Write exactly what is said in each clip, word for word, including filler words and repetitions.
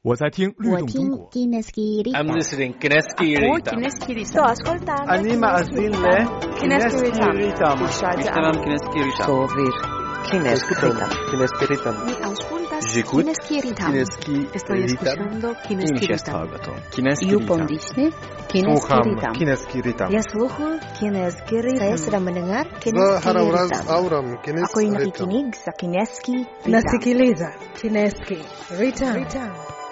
我在听律动中国。 I'm listening Kineski Ritam. Sto ascoltando. Anima azille Kineski Ritam. Ishtaram Kineski Ritam. Sovir Kineski Ritam. Kineski Ritam. Mi auscultas J'écoute Kineski Ritam. Kineski Estoy escuchando Kineski Ritam. Kineski You Ritam. pondisne Kineski Sluham Ritam. Kineski Ritam. Ya sluhu Kineski Ritam. Saya sedang mendengar Za Kineski harawraz Ritam. auram Ako Kineski yung Ritam. nakikinig sa Kineski Ritam. Nasikiliza Kineski Ritam.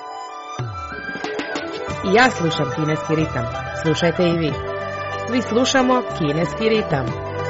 I ja slušam Kineski ritam. Slušajte i vi. Svi slušamo Kineski ritam.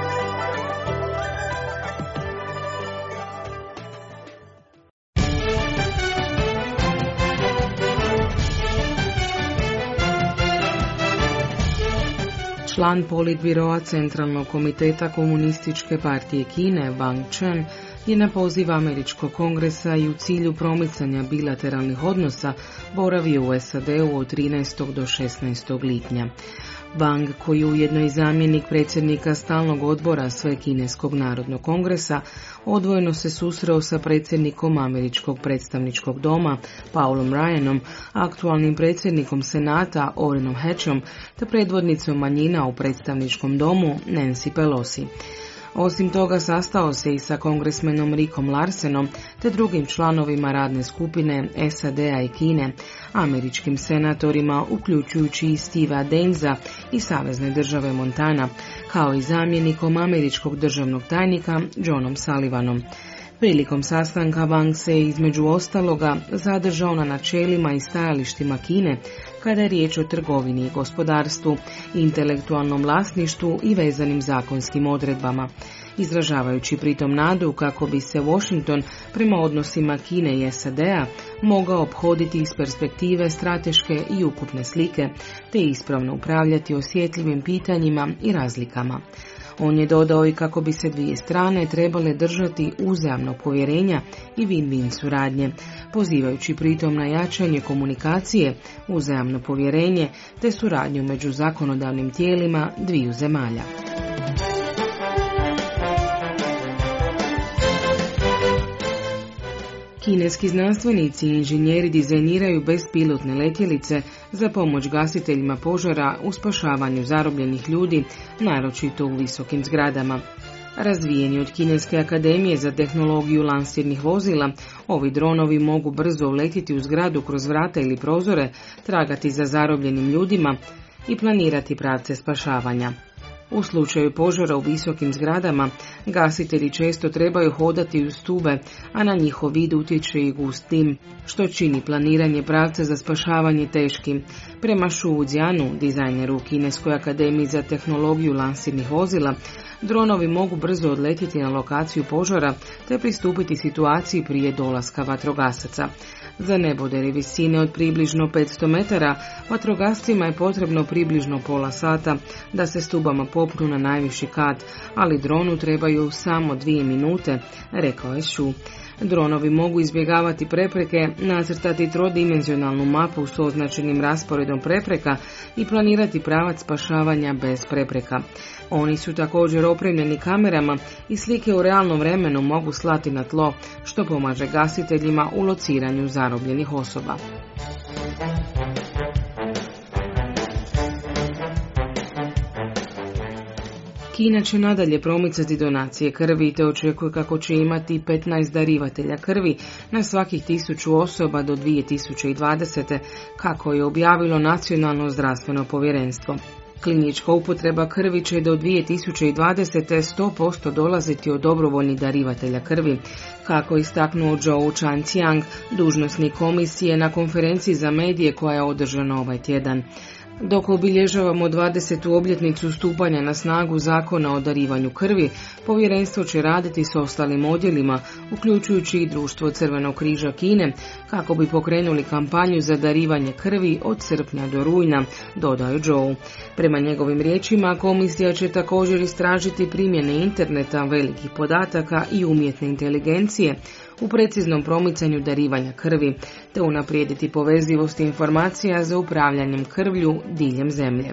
Član politbiroa Centralnog komiteta Komunističke partije Kine, Wang Chen, je na poziv Američkog kongresa i u cilju promicanja bilateralnih odnosa boravio u S A D-u od trinaestog do šesnaestog lipnja. Wang, koji je ujedno i zamjenik predsjednika stalnog odbora Svekineskog narodnog kongresa, odvojeno se susreo sa predsjednikom Američkog predstavničkog doma, Paulom Ryanom, aktualnim predsjednikom Senata, Orrinom Hatchom, te predvodnicom manjina u predstavničkom domu, Nancy Pelosi. Osim toga, sastao se i sa kongresmenom Rickom Larsenom te drugim članovima radne skupine S A D-a i Kine, američkim senatorima, uključujući i Stevea Dainesa i Savezne države Montana, kao i zamjenikom američkog državnog tajnika Johnom Sullivanom. Prilikom sastanka Wang se između ostaloga zadržao na načelima i stajalištima Kine kada je riječ o trgovini i gospodarstvu, intelektualnom vlasništvu i vezanim zakonskim odredbama, izražavajući pritom nadu kako bi se Washington prema odnosima Kine i S A D-a mogao ophoditi iz perspektive strateške i ukupne slike, te ispravno upravljati osjetljivim pitanjima i razlikama. On je dodao i kako bi se dvije strane trebale držati uzajamnog povjerenja i win-win suradnje, pozivajući pritom na jačanje komunikacije, uzajamno povjerenje te suradnju među zakonodavnim tijelima dviju zemalja. Kineski znanstvenici i inženjeri dizajniraju bespilotne letjelice za pomoć gasiteljima požara u spašavanju zarobljenih ljudi, naročito u visokim zgradama. Razvijeni od Kineske akademije za tehnologiju lansirnih vozila, ovi dronovi mogu brzo uletiti u zgradu kroz vrata ili prozore, tragati za zarobljenim ljudima i planirati pravce spašavanja. U slučaju požara u visokim zgradama, gasitelji često trebaju hodati uz stube, a na njihov vid utječe i gust dim, što čini planiranje pravca za spašavanje teškim. Prema Shu Jianu, dizajneru u Kineskoj akademiji za tehnologiju lansirnih vozila, dronovi mogu brzo odletjeti na lokaciju požara te pristupiti situaciji prije dolaska vatrogasaca. Za nebodere visine od približno petsto metara, vatrogascima je potrebno približno pola sata da se stubama popnu na najviši kat, ali dronu trebaju samo dvije minute, rekao je Shu. Dronovi mogu izbjegavati prepreke, nacrtati trodimenzionalnu mapu s označenim rasporedom prepreka i planirati pravac spašavanja bez prepreka. Oni su također opremljeni kamerama i slike u realnom vremenu mogu slati na tlo, što pomaže gasiteljima u lociranju zarobljenih osoba. Kina će nadalje promicati donacije krvi te očekuje kako će imati petnaest darivatelja krvi na svakih tisuću osoba do dvije tisuće dvadesete. kako je objavilo Nacionalno zdravstveno povjerenstvo. Klinička upotreba krvi će do dvije tisuće dvadesete. sto posto dolaziti od dobrovoljnih darivatelja krvi, kako je istaknuo Zhou Changqiang, dužnosnik komisije na konferenciji za medije koja je održana ovaj tjedan. Dok obilježavamo dvadesetu obljetnicu stupanja na snagu zakona o darivanju krvi, povjerenstvo će raditi s ostalim odjelima, uključujući i Društvo Crvenog križa Kine, kako bi pokrenuli kampanju za darivanje krvi od srpnja do rujna, dodao Zhou. Prema njegovim riječima, komisija će također istražiti primjene interneta, velikih podataka i umjetne inteligencije u preciznom promicanju darivanja krvi, te unaprijediti povezivost informacija za upravljanjem krvlju diljem zemlje.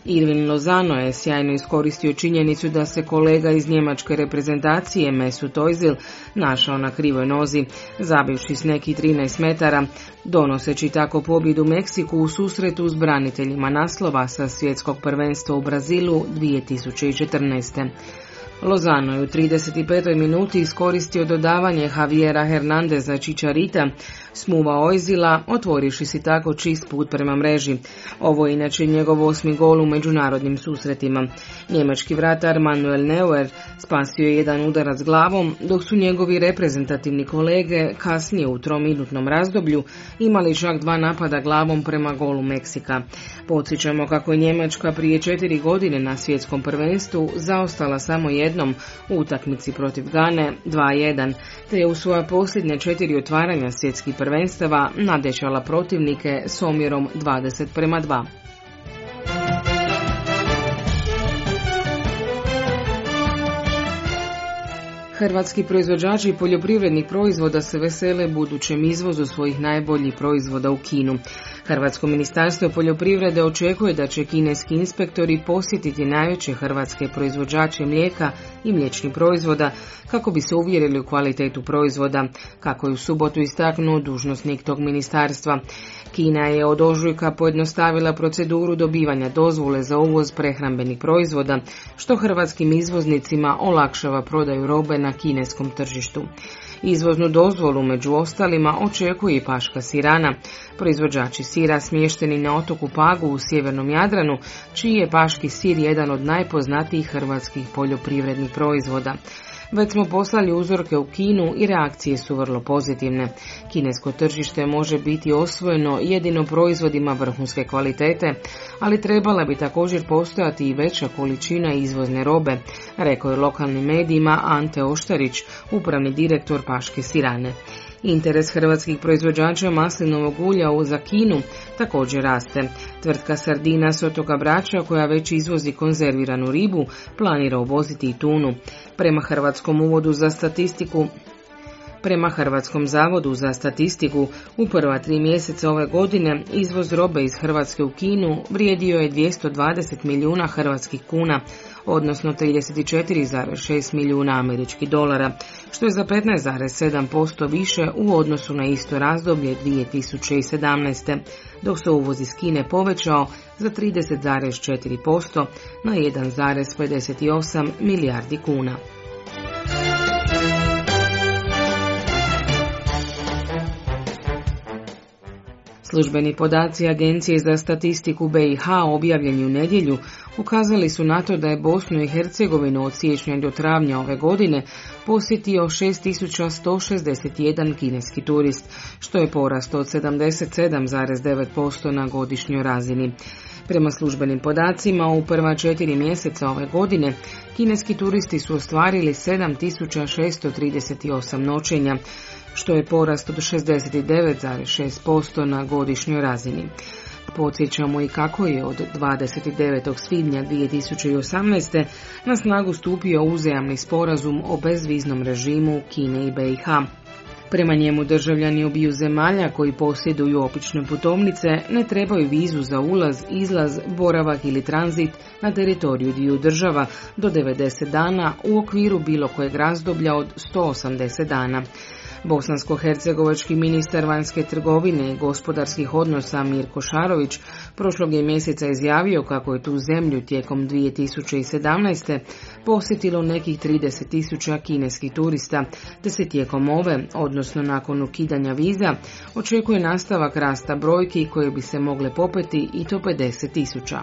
Irvin Lozano je sjajno iskoristio činjenicu da se kolega iz njemačke reprezentacije Mesut Ozil našao na krivoj nozi, zabivši s nekih trinaest metara, donoseći tako pobjedu Meksiku u susretu s braniteljima naslova sa svjetskog prvenstva u Brazilu dvije tisuće četrnaeste. Lozano je u trideset petoj minuti iskoristio dodavanje Javiera Hernandeza Chicharita, smuvao Ozila, otvoriši si tako čist put prema mreži. Ovo je inače njegov osmi gol u međunarodnim susretima. Njemački vratar Manuel Neuer spasio je jedan udarac glavom, dok su njegovi reprezentativni kolege kasnije u trominutnom razdoblju imali čak dva napada glavom prema golu Meksika. Podsjećamo kako je Njemačka prije četiri godine na svjetskom prvenstvu zaostala samo jednom u utakmici protiv Gane dva jedan, te je u svoja posljednja četiri otvaranja svjetskih prvenstava nadešala protivnike s omjerom dvadeset prema dva. Hrvatski proizvođači poljoprivrednih proizvoda se vesele budućem izvozu svojih najboljih proizvoda u Kinu. Hrvatsko ministarstvo poljoprivrede očekuje da će kineski inspektori posjetiti najveće hrvatske proizvođače mlijeka i mliječnih proizvoda kako bi se uvjerili u kvalitetu proizvoda, kako je u subotu istaknuo dužnosnik tog ministarstva. Kina je od ožujka pojednostavila proceduru dobivanja dozvole za uvoz prehrambenih proizvoda, što hrvatskim izvoznicima olakšava prodaju robe na kineskom tržištu. Izvoznu dozvolu među ostalima očekuje i Paška sirana, proizvođači sira smješteni na otoku Pagu u sjevernom Jadranu, čiji je paški sir jedan od najpoznatijih hrvatskih poljoprivrednih proizvoda. Već smo poslali uzorke u Kinu i reakcije su vrlo pozitivne. Kinesko tržište može biti osvojeno jedino proizvodima vrhunske kvalitete, ali trebala bi također postojati i veća količina izvozne robe, rekao je lokalnim medijima Ante Oštarić, upravni direktor Paške sirane. Interes hrvatskih proizvođača maslinovog ulja za Kinu također raste. Tvrtka Sardina s otoka Brača, koja već izvozi konzerviranu ribu, planira uvoziti i tunu. Prema Hrvatskom uvodu za statistiku Prema Hrvatskom zavodu za statistiku, u prva tri mjeseca ove godine izvoz robe iz Hrvatske u Kinu vrijedio je dvjesto dvadeset milijuna hrvatskih kuna, odnosno trideset četiri zarez šest milijuna američkih dolara, što je za petnaest zarez sedam posto više u odnosu na isto razdoblje dvije tisuće sedamnaeste. dok se uvoz iz Kine povećao za trideset zarez četiri posto na jedan zarez pedeset osam milijardi kuna. Službeni podaci Agencije za statistiku B i H objavljeni u nedjelju ukazali su na to da je Bosnu i Hercegovinu od siječnja do travnja ove godine posjetio šest tisuća sto šezdeset jedan kineski turist, što je porast od sedamdeset sedam zarez devet posto na godišnjoj razini. Prema službenim podacima, u prva četiri mjeseca ove godine kineski turisti su ostvarili sedam tisuća šesto trideset osam noćenja, što je porast od šezdeset devet zarez šest posto na godišnjoj razini. Podsjećamo i kako je od dvadeset devetog svibnja dvije tisuće osamnaeste na snagu stupio uzajamni sporazum o bezviznom režimu Kine i B i H. Prema njemu državljani obiju zemalja koji posjeduju obične putovnice ne trebaju vizu za ulaz, izlaz, boravak ili tranzit na teritoriju dviju država do devedeset dana u okviru bilo kojeg razdoblja od sto osamdeset dana. Bosansko-hercegovački ministar vanjske trgovine i gospodarskih odnosa Mirko Šarović prošlog je mjeseca izjavio kako je tu zemlju tijekom dvije tisuće sedamnaeste posjetilo nekih trideset tisuća kineskih turista, te se tijekom ove, odnosno nakon ukidanja viza, očekuje nastavak rasta brojki koje bi se mogle popeti i to pedeset tisuća.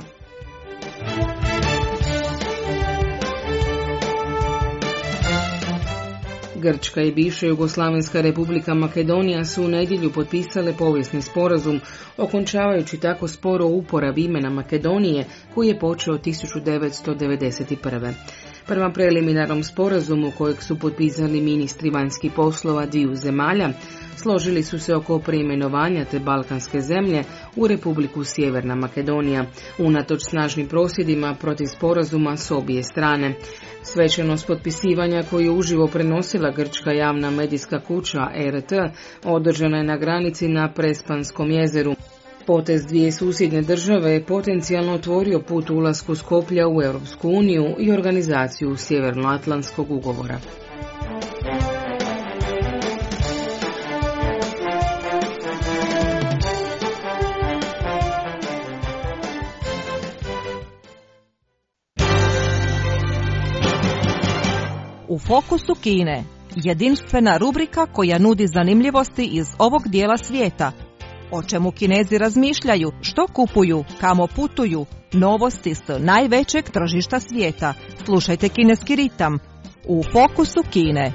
Grčka i bivša Jugoslavenska republika Makedonija su u nedjelju potpisale povijesni sporazum, okončavajući tako spor o uporabi imena Makedonije koji je počeo tisuću devetsto devedeset prve. Prema preliminarnom sporazumu kojeg su potpisali ministri vanjskih poslova dviju zemalja, složili su se oko preimenovanja te balkanske zemlje u Republiku Sjeverna Makedonija, unatoč snažnim prosvjedima protiv sporazuma s obje strane. Svečanost potpisivanja koju je uživo prenosila grčka javna medijska kuća R T održana je na granici na Prespanskom jezeru. Potez dvije susjedne države je potencijalno otvorio put ulasku Skoplja u Europsku uniju i organizaciju Sjevernoatlantskog ugovora. U fokusu Kine, jedinstvena rubrika koja nudi zanimljivosti iz ovog dijela svijeta. O čemu Kinezi razmišljaju, što kupuju, kamo putuju, novosti s najvećeg tržišta svijeta. Slušajte Kineski ritam u fokusu Kine.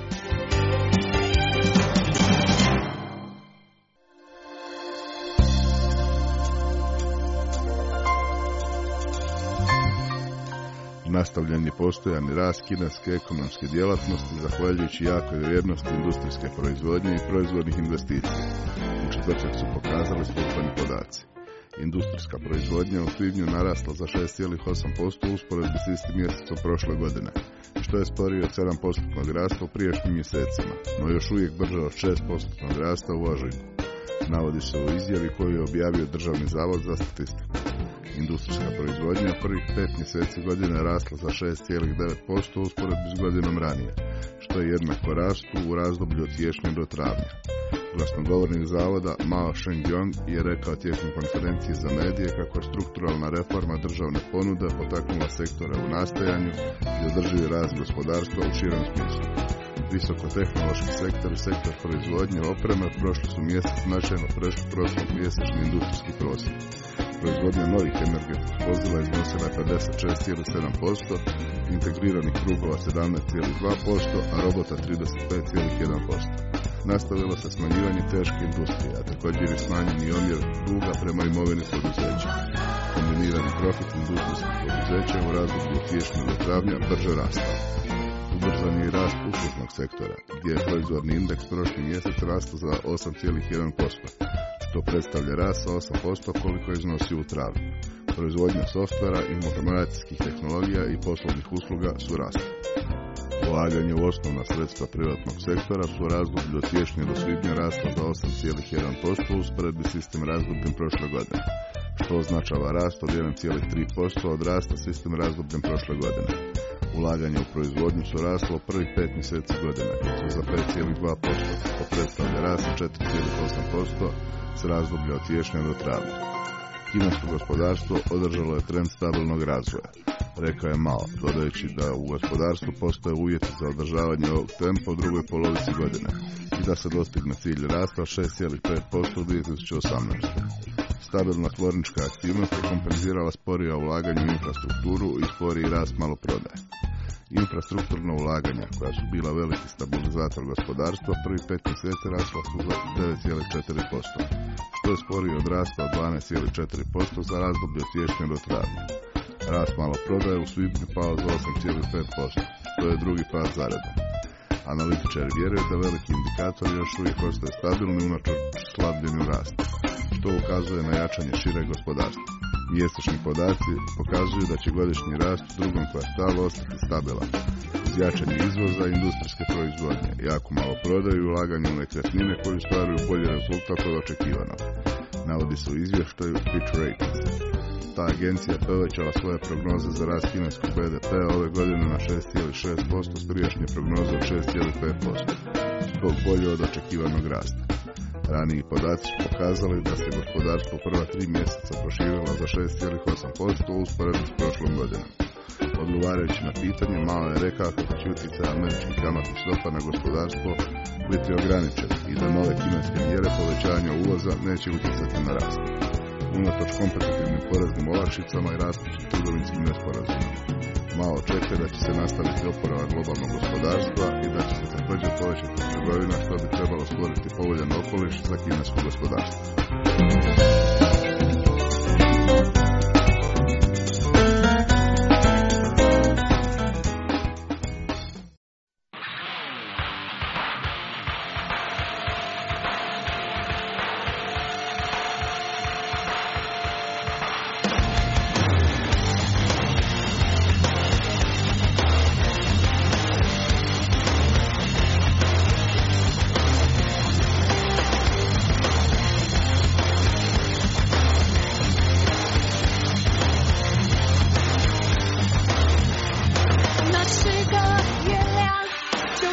Nastavljen je postojani rast kineske ekonomske djelatnosti zahvaljujući jakoj vrijednosti industrijske proizvodnje i proizvodnih investicija. U četvrtak su pokazali službeni podaci. Industrijska proizvodnja u svibnju narasla za šest zarez osam posto u usporedbi s istim mjesecom prošle godine, što je sporije od sedam posto rasta u prijašnjim mjesecima, no još uvijek brže od šest posto rasta u ožujku. Navodi se u izjavi koju je objavio Državni zavod za statistiku. Industrijska proizvodnja prvih pet mjeseci godine rasla za šest zarez devet posto u usporedbi s godinom ranije, što je jednako rastu u razdoblju od siječnja do travnja. Glasnogovornik zavoda Mao Shengyong je rekao tijekom konferencije za medije kako je strukturalna reforma državne ponude potaknula sektore u nastajanju i održivi rast gospodarstva u širem smislu. Visokotehnološki sektor i sektor proizvodnje opreme prošli su mjesec značajno prešli prošlog mjesečni industrijski prosjek. Proizvodnja novih energetskih vozila iznosila je pedeset šest zarez sedam posto, integriranih krugova sedamnaest zarez dva posto, a robota trideset pet zarez jedan posto. Nastavilo se smanjivanje teške industrije, a također je smanjen i omjer duga prema imovini poduzeća. Kombinirani profit industrijskih poduzeća u razdoblju od siječnja do travnja brže rastao. Ubrzan je i rast uslužnog sektora, gdje je proizvodni indeks prošli mjesec rastao za osam zarez jedan posto, što predstavlja rast sa osam posto koliko je iznosio u travnju. Proizvodnja softvera, informacijskih tehnologija i poslovnih usluga su rasle. Ulaganje u osnovna sredstva privatnog sektora su u razdoblju od siječnja do svibnja rasla za osam zarez jedan posto u usporedbi s istim razdobljem prošle godine, što označava rast od jedan zarez tri posto od rasta s istim razdobljem prošle godine. Ulaganje u proizvodnju su raslo u prvih pet mjeseci godine, su za pet zarez dva posto, što predstavlja rast četiri zarez osam posto s razdoblja od siječnja do travnja. Kinesko gospodarstvo održalo je trend stabilnog razvoja, rekao je Mao, dodajući da u gospodarstvu postoje uvjeti za održavanje ovog tempa u drugoj polovici godine i da se dostigne cilj rasta od šest zarez pet posto u dvije tisuće osamnaestoj. Stabilna tvornička aktivnost je kompenzirala sporija ulaganja u infrastrukturu i sporiji rast maloprodaje. Infrastrukturna ulaganja, koja su bila veliki stabilizator gospodarstva, prvi pet mjeseci rasla su za devet zarez četiri posto, što je sporiji od rasta od dvanaest zarez četiri posto za razdoblje od siječnja do travnja. Rast maloprodaje u svibnju pao za osam zarez pet posto, što je drugi pad za redom. Analitičari vjeruju da veliki indikatori još uvijek ostaju stabilni unatoč slabljenju rasta, što ukazuje na jačanje šire gospodarstva. Mjesečni podaci pokazuju da će godišnji rast u drugom kvartalu ostati stabilan, uz jačanje izvoza i industrijske proizvodnje, jako malo prodaju i ulaganje u nekretnine koji stvaraju bolji rezultat od očekivanog, navodi se u izvještaju Fitch Ratings. Ta agencija je povećala svoje prognoze za rast kineskog B D P-a ove godine na šest zarez šest posto s prijašnje prognoze od šest zarez pet posto, zbog bolje od očekivanog rasta. Raniji podaci su pokazali da se gospodarstvo prva tri mjeseca proširilo za šest zarez osam posto u usporedbi s prošlom godinom. Odgovarajući na pitanje, Mao je rekao kako će utjecaj američkih kamatnih stopa na gospodarstvo biti ograničen i da nove kineske mjere povećanja uvoza neće utjecati na rast, unatoč kompetitivnim poreznim olakšicama i rastućim trgovinskim nesporazumima. Mao očekuje da će se nastaviti oporavak globalnog gospodarstva i da će se također povećati trgovina, što bi trebalo stvoriti povoljan okoliš za kinesko gospodarstvo.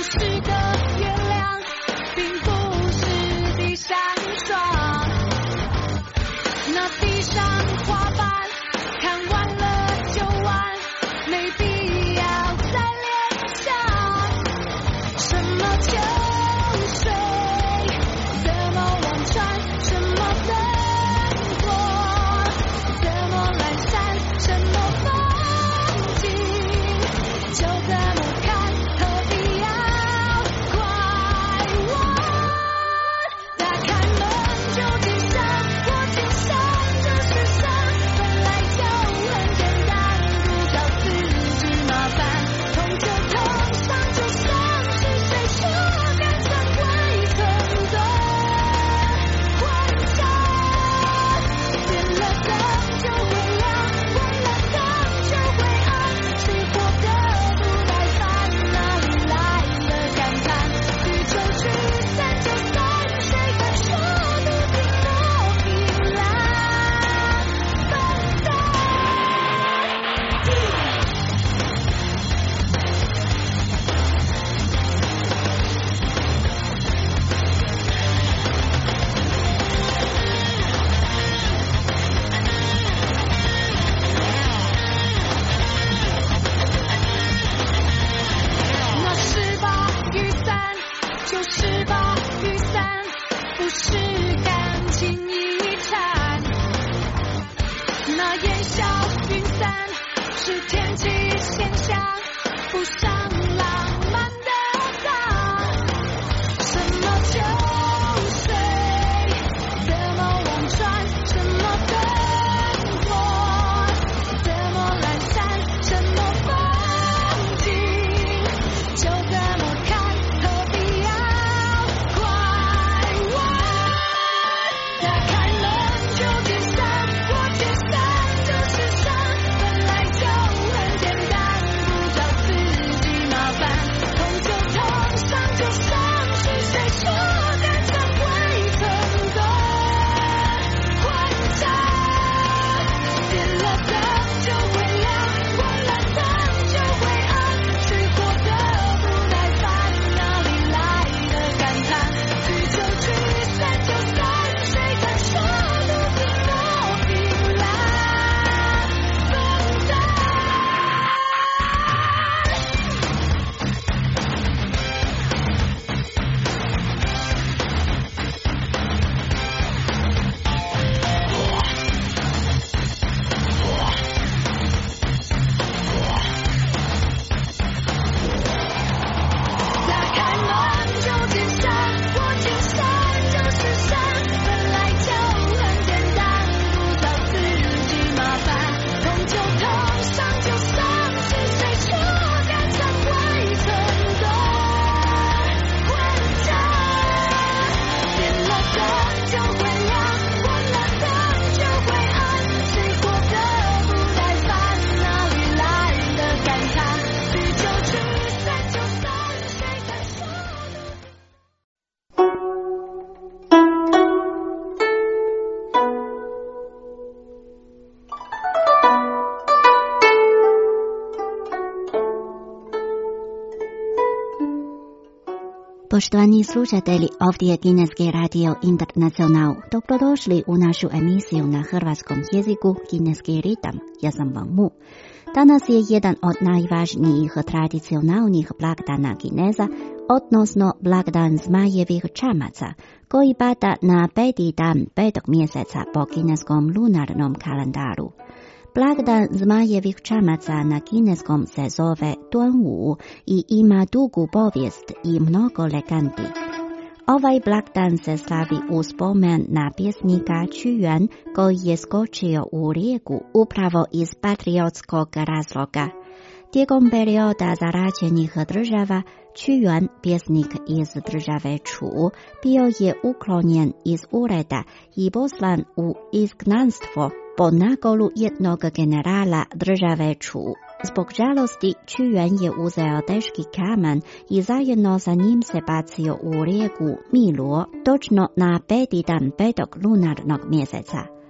Poštovani slušatelji, ovdje je Kineski radio Internacional. Dobrodošli u našu emisiju na hrvatskom jeziku Kineski ritam. Ja sam Wang Mu. Danas je jedan od najvažnijih tradicionalnih blagdana Kineza, odnosno blagdan zmajevih čamaca, koji pada na peti dan petog mjeseca po kineskom lunarnom kalendaru. Blagdan zmajevih čamaca na kineskom se zove Duanwu i ima dugu povijest i mnogo legendi. Ovaj blagdan se slavi u spomen na pjesnika Qu Yuan koji je skočio u rijeku upravo iz patriotskog razloga. Tijekom perioda zaraćenih država, Qu Yuan, pjesnik iz države Chu, bio je uklonjen iz ureda i poslan u izgnanstvo po nagolu jednog generala države Chu. Zbog žalosti, Qu Yuan je uzeo teški kamen i zajedno sa njim se bacio u rijeku Miluo, točno na peti dan petog lunarnog mjeseca.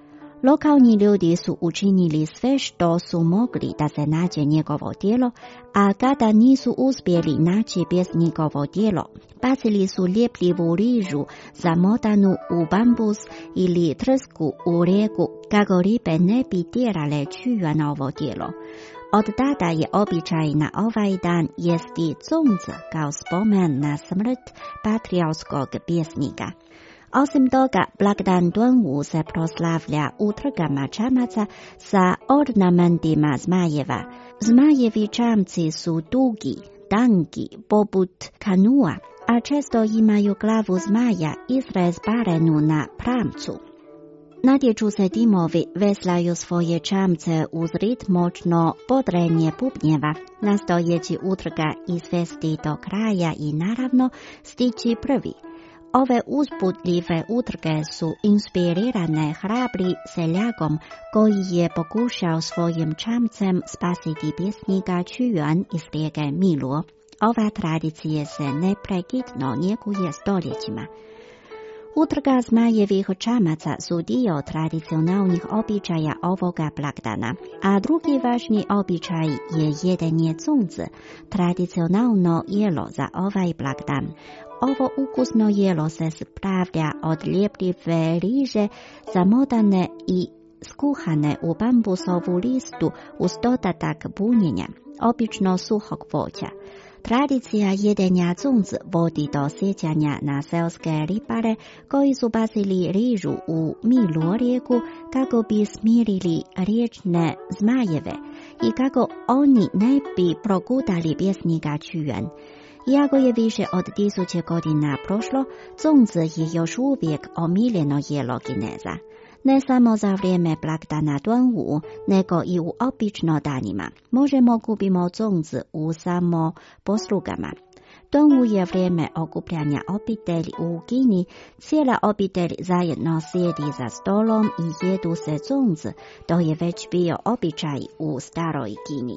Lokalni ljudi su učinili sve što su mogli da se nađe njegovo tijelo, a kada nisu uspjeli naći pjesnikovo tijelo, bacili su ljepljivu rižu zamotanu u bambus ili trsku u rijeku kako ribe ne bi tjerale čuja na ovo tijelo. Od tada je običaj na ovaj dan jesti cunc kao spomen na smrt patriotskog pjesnika. Osim toga, blagdan Duanwu se proslavlja u trgama čamaca sa ornamentima zmajeva. Zmajevi čamci su dugi, tanki, poput kanua, a često imaju glavu zmaja izrezbarenu na pramcu. Natječu se timovi, veslaju svoje čamce uz ritmočno podrenje bubnjeva, nastojeći utrga izvesti do kraja i naravno stići prvi. Ove uzbudljive utrke su inspirirane hrabri seljakom koji je pokušao svojim čamcem spasiti pjesnika Čujuan iz rijeke Miluo. Ova tradicija se neprekidno njeguje stoljećima. Utrga zmajevih čamaca su dio tradicionalnih običaja ovoga blagdana, a drugi važni običaj je jedenje cunc, tradicionalno jelo za ovaj blagdan. Ovo ukusno jelo se spravlja od ljepljive riže zamotane i skuhane u bambusovu listu uz dodatak bunjenja, obično suhog voća. Tradicija jedenja cunc vodi do sjećanja na seoske ribare koji su bacili rižu u Miluo rijeku kako bi smirili riječne zmajeve i kako oni ne bi progutali pjesnika Čujuan. Iako je više od tisuće godina prošlo, cunc je još uvijek omiljeno jelo Kineza. Ne samo za vrijeme blagdana Duanwu, nego i u obično danima. Možemo kupimo cunc u samo poslugama. Duanwu je vrijeme okupljanja obitelji u Kini. Cijela obitelj zajedno sjedi za stolom i jedu se cunc. To je već bio običaj u staroj Kini.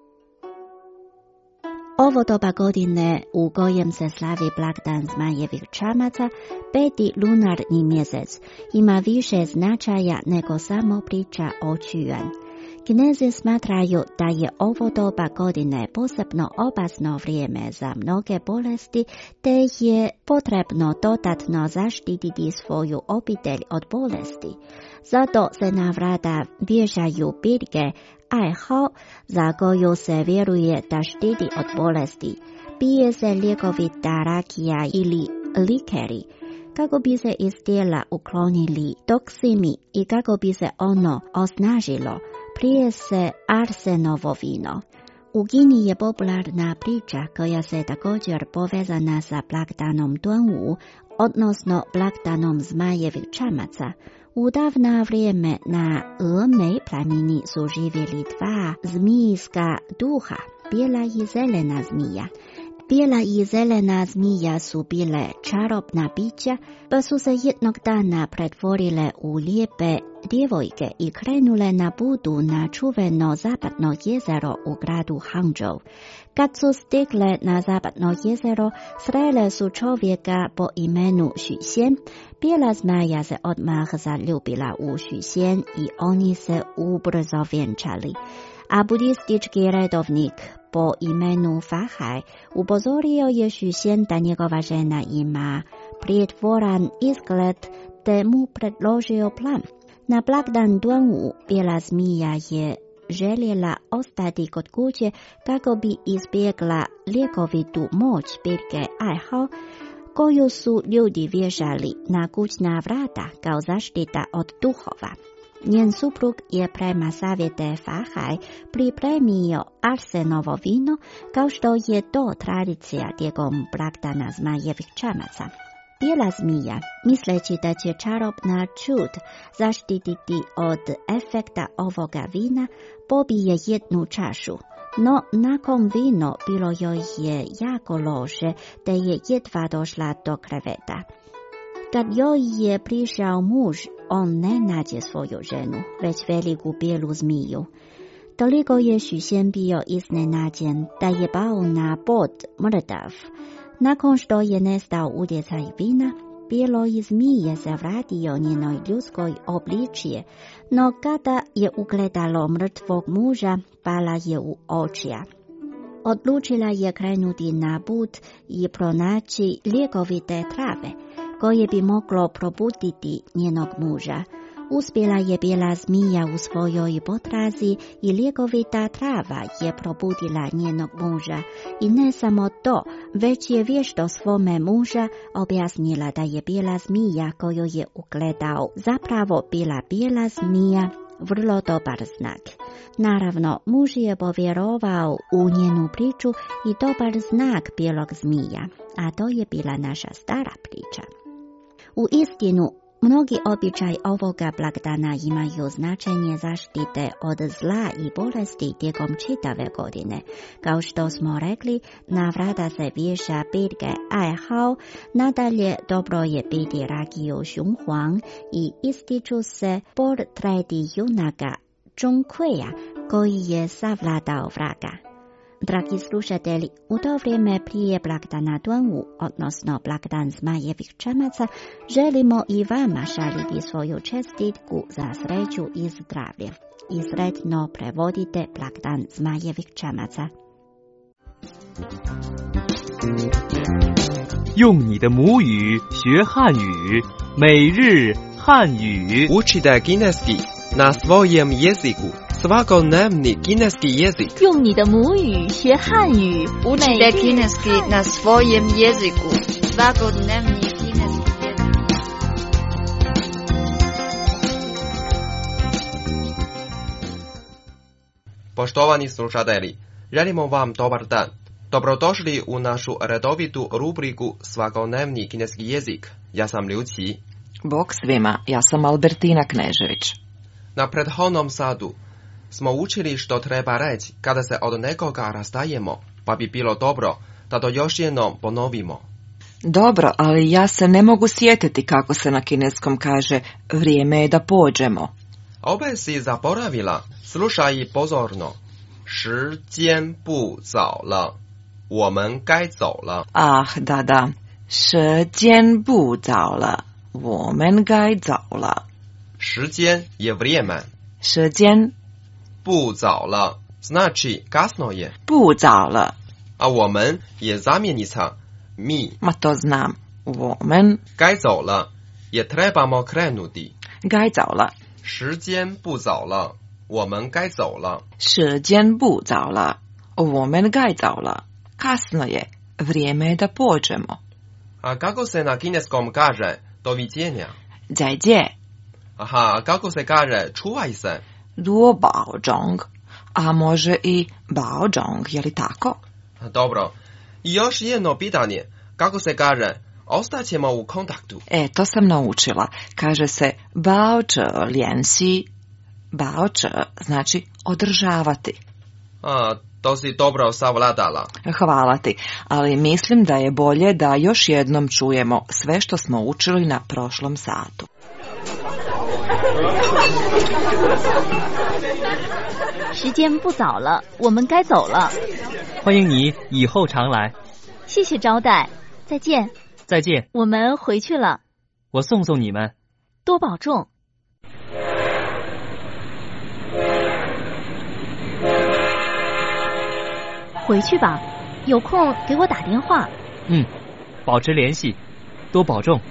Ovo doba godine u kojem se slavi blagdan zmajevih čamaca, peti lunarni mjesec, ima više značaja nego samo priča o Čujuan. Kinezi smatraju da je ovo doba godine posebno opasno vrijeme za mnoge bolesti, te je potrebno dodatno zaštititi svoju obitelj od bolesti. Zato se na vrata vješaju biljke Aihao, za koju se vjeruje da štiti od bolesti. Pije se ljekovita rakija ili likeri, kako bi se iz tijela uklonili toksini i kako bi se ono osnažilo. Prije se arsenovo vino. U Kini je popularna priča koja se također povezana sa blagdanom Duanwu, odnosno blagdanom zmajevih čamaca. U davna vrijeme na Emei planini su živjeli dva zmijska duha, bijela i zelena zmija. Bijela i zelena zmija su bile čarobna bića, pa su se jednog dana pretvorile u lijepe djevojke i krenule na putu na čuveno zapadno jezero u gradu Hangzhou. Kad su stigle na zapadno jezero, srele su čovjeka po imenu Xu Xian. Bijela zmaja se odmah zaljubila u Xu Xian i oni se ubrzo vjenčali. A budistički redovnik po imenu Fahaj upozorio je Xu Xian da njegova žena ima pritvoran izgled te mu predložio plan. Na blagdan Duanwu bijela zmija je željela ostati kod kuće kako bi izbjegla ljekovitu moć biljke Aihao, koju su ljudi vješali na kućna vrata kao zaštita od duhova. Njen suprug je prema savjete Fahaj pripremio arsenovo vino, kao što je to tradicija tijekom blagdana zmajevih čamaca. Bijela zmija, misleći da će čarobna čud zaštititi od efekta ovoga vina, popije jednu čašu. No, nakon vino bilo joj je jako loše, te je jedva došla do kreveta. Kad joj je prišao muž, on ne nađe svoju ženu, već veliku bijelu zmiju. Toliko je Xu Xian bio iznenađen da je pao na pod mrtav. Nakon što je nestao utjecaj vina, bilo iz zmije se vratio njenoj ljudskoj obličje, no kada je ugledalo mrtvog muža, pala je u očija. Odlučila je krenuti na put i pronaći ljekovite trave, koje bi moglo probuditi njenog muža. Uspjela je bila zmija u svojoj potrazi i ljekovita trava je probudila njenog muža. I ne samo to, već je vješto svome muža objasnila da je bila zmija koju je ugledao zapravo bila bijela zmija, vrlo dobar znak. Naravno, muž je povjerovao u njenu priču i dobar znak bijelog zmija, a to je bila naša stara priča. U istinu, mnogi običaj ovoga blagdana imaju značenje zaštite od zla i bolesti tijekom čitave godine. Kao što smo rekli, na vrata se vješa bitke Ai Hao, nadalje dobro je biti Rakiju Xiong Huang i ističu se portreti junaka Zhong Kueja koji je savladao vraga. Dragi slušatelji, u to vrijeme prije blagdana Duanwu, odnosno blagdan zmajevih čamaca, želimo i vama šaliti svoju čestitku za sreću i zdravlje. I sretno prevodite blagdan zmajevih čamaca. 用你的母语学汉语，每日汉语。 Učite kineski na svojem jeziku. Svakodnevni kineski jezik. 用你的母语学汉语。 Učite kineski na svojem jeziku. Svakodnevni kineski jezik. Poštovani slušatelji, želimo vam dobar dan. Dobrodošli u našu redovitu rubriku Svakodnevni kineski jezik. Ja sam Liu Qi. Bog svima, ja sam Albertina Knežević. Na prethodnom satu smo učili što treba reći kada se od nekoga rastajemo, pa bi bilo dobro da to još jednom ponovimo. Dobro, ali ja se ne mogu sjetiti kako se na kineskom kaže vrijeme je da pođemo. Opet si zaboravila, slušaj pozorno. 时间不早了，我们该走了。 Ah, da, da. 时间不早了，我们该走了。 时间 je vrijeme. 时间不早了 znači kasno je. 不早了 a 我们 je zamjenica mi. Ma to znam. 我们该走了 je trebamo krenuti. 该走了。 时间不早了，我们该走了。 时间不早了，我们该走了。Kasno je, vrijeme je da pođemo. A kako se na kineskom kaže doviđenja? 再见。 Aha, a kako se kaže čuvaj se? 多保重。A može i 保重, je li tako? Dobro. I još jedno pitanje. Kako se kaže ostaćemo u kontaktu? E, to sam naučila. Kaže se 保持联系. 保持znači održavati. A, to si dobro savladala. Hvala ti, ali mislim da je bolje da još jednom čujemo sve što smo učili na prošlom satu. 时间不早了，我们该走了。 欢迎你以后常来。 谢谢招待，再见。 再见。 我们回去了。 我送送你们。 多保重。回去吧，有空给我打电话。 嗯，保持联系，多保重。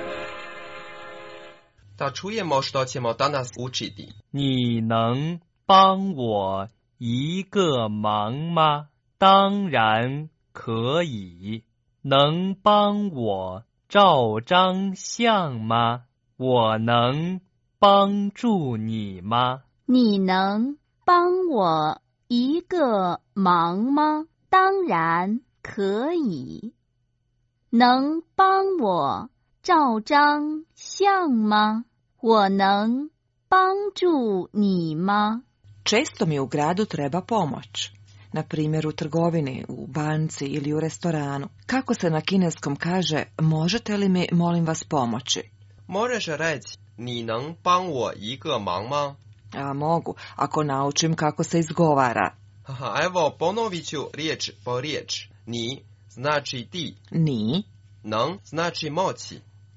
Da čujemo što ćemo danas učiti. 你能帮我一个忙吗？当然可以。能帮我照张相吗？我能帮助你吗？ 你能帮我一个忙吗？当然可以。能帮我照张相吗？我能帮助你吗？ Često mi u gradu treba pomoć. Na primjer u trgovini, u banci ili u restoranu. Kako se na kineskom kaže, možete li mi, molim vas, pomoći? Možeš reći, 你能帮我一个忙吗? A mogu, ako naučim kako se izgovara. Aha, evo, ponovit ću riječ po riječ. Ni znači ti. Ni. Nang znači moći.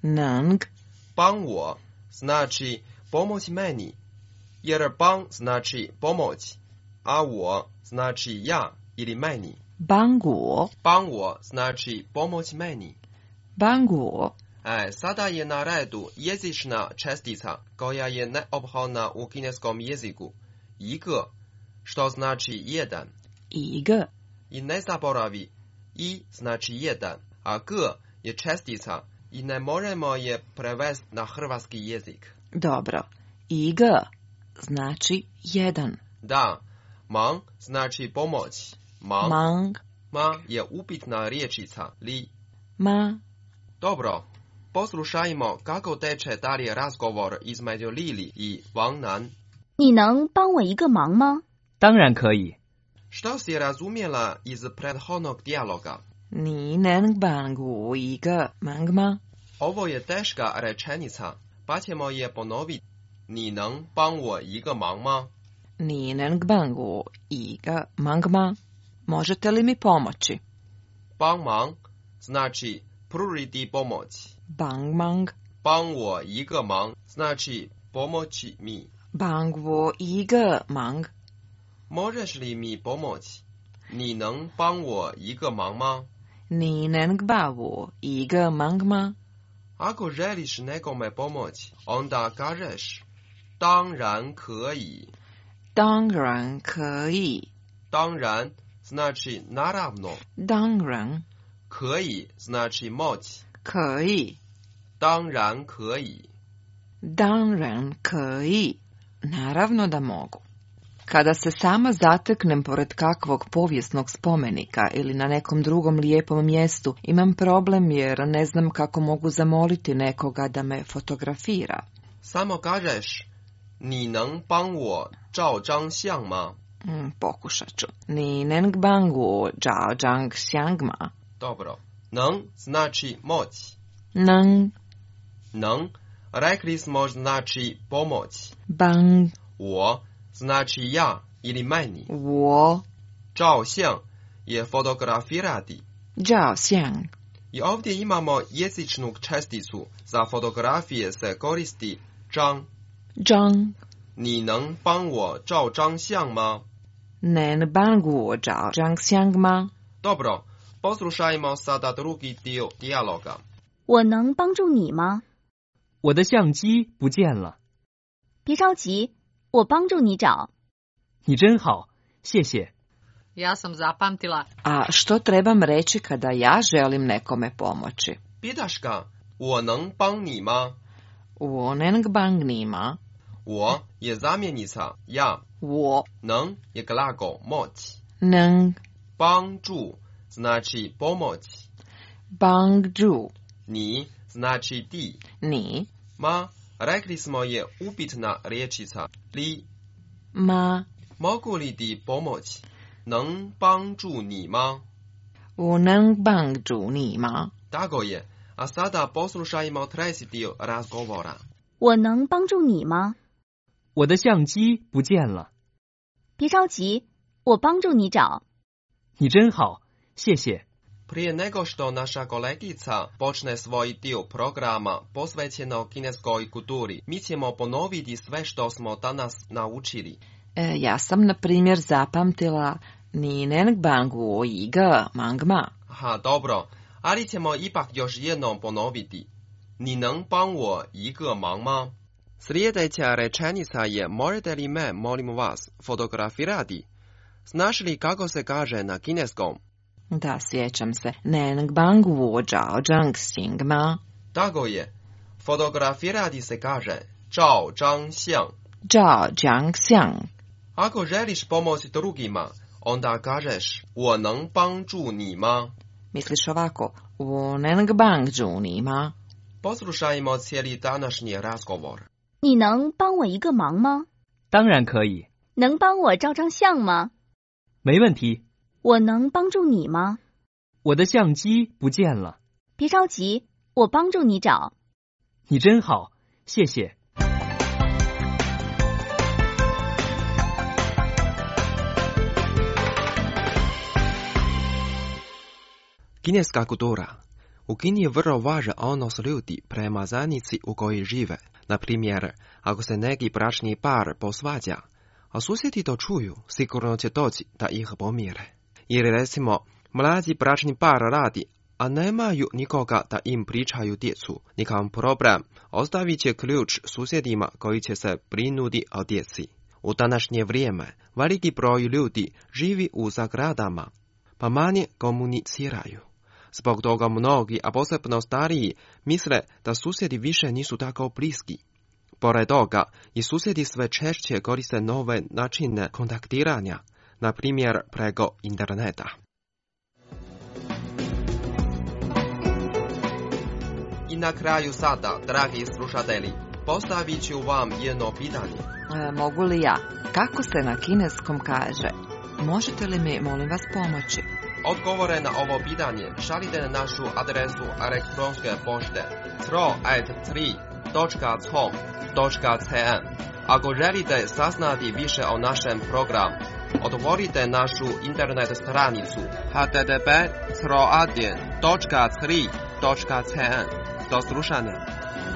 Nang. 帮我 znači pomoći meni, jer bang znači pomoć, a 我 znači ja ili meni. 帮我帮我 znači pomoći meni. 帮我 E, sada je na redu jezična čestica koja je neophodna u kineskom jeziku. 一个 što znači jedan. 一个 I ne zaboravi, i znači jedan, a g je čestica i ne možemo je prevesti na hrvatski jezik. Dobro. 一个 znači jedan. Da, mang znači pomoć. Mang, Mang. ma je upitna riječica, li. Ma. Dobro, poslušajmo kako teče dalje razgovor između Lili i Wang Nan. 你能帮我一个忙吗？ 当然可以。 Što si razumjela iz prethodnog dijaloga? Ni neng bang wo yi ge mang ma? Ovo je teška rečenica, pa ćemo je ponoviti. 你能帮我一个忙吗? Ni neng bang wo yi ge mang ma? Možete li mi pomoći? 帮忙 znači pružiti pomoć. Bang mang. 帮我一个忙 znači pomoći mi. Bang wo yi ge mang? Možeš li mi pomoći? 你能帮我一个忙吗? Ni neng ba wo yi ge mang ma? Ako želiš nekome pomoći, onda kažeš 当然可以. 当然可以. 当然 znači naravno. 当然可以 znači moć. 可以. 当然可以. 当然可以. Naravno da mogu. Kada se sama zateknem pored kakvog povijesnog spomenika ili na nekom drugom lijepom mjestu, imam problem jer ne znam kako mogu zamoliti nekoga da me fotografira. Samo kažeš 你能帮我照张相吗? Mm, pokušat ću. Ni neng bang wo zhao zhang xiang ma? Dobro. 能 znači moć. Neng. 能 rekli smo znači pomoć. Bang. 我 znači ja ili meni. 我照相 je fotografirati. zhao xiang. I ovdje imamo jezičnu česticu. Za fotografije se koristi 张. 张. 你能帮我照张相吗? Nen bang wo zhao zhang xiang ma? Dobro, poslušajmo sada drugi dio dijaloga. 我能帮助你吗？ 我的相机不见了。 别着急，我帮助你找。 你真好，谢谢。 Ja sam zapamtila. A što trebam reći kada ja želim nekome pomoći? Pitaš ga, 我能帮你吗? 我能帮你吗? 我 je zamjenica, ja. 我能 je glagol, moć. 能帮助 znači pomoć. 帮助你 znači ti. 你 Ma, rekli smo je upitna riječica, li. ma Mogu li ti pomoći? 能帮助你吗? 我能帮助你吗? Tako je. A sada poslušajmo treći dio razgovora. 我能帮助你吗？ 我的相机不见了。 别着急，我帮助你找。 你真好，谢谢。 Prije nego što naša kolegica počne svoj dio programa posvećeno kineskoj kulturi, mi ćemo ponoviti sve što smo danas naučili. E, ja sam, na primjer, zapamtila ni neng bang wo yi ge mang ma. Aha, dobro. Ali ćemo ipak još jednom ponoviti. 你能帮我一个忙吗? Sljedeća rečenica je možete li me, molim vas, fotografirati? Znaš li kako se kaže na kineskom? Da, sjećam se. Neng bang wo zhao zhang xing ma? Tako je. Fotografirati se kaže 照张相. Zhao zhang xiang. Ako želiš pomoći drugima, onda kažeš 我能帮助你吗? Misliš ovako, 我能帮助你吗? Poslušajmo cijeli današnji razgovor. 你能帮我一个忙吗？ 当然可以。 能帮我照张相吗？ 没问题。 我能帮助你吗？ 我的相机不见了。 别着急，我帮助你找。 你真好，谢谢。 Kineska kultura. U Kini je vrlo važan odnos ljudi prema zajednici u kojoj žive. Na primjer, ako se neki bračni par posvađa, a susjedi to čuju, sigurno će doći da ih pomire. Ili recimo, mlađi bračni par radi, a nemaju nikoga da im pričaju djecu. Nikam problem, ostavit će ključ susjedima koji će se brinuti o djeci. U današnje vrijeme, veliki broj ljudi živi u zagradama, pa manje komuniciraju. Zbog toga mnogi, a posebno stariji, misle da susjedi više nisu tako bliski. Pored toga, i susjedi sve češće koriste nove načine kontaktiranja, na primjer preko interneta. I na kraju sada, dragi slušatelji, postavit ću vam jedno pitanje. E, mogu li ja? Kako se na kineskom kaže? Možete li mi, molim vas, pomoći? Odgovore na ovo pitanje šaljite na našu adresu elektronske pošte tro at tri točka com točka cn. Ako želite saznati više o našem programu, otvorite našu internet stranicu h t t p točka tri točka cn. Do slušanja.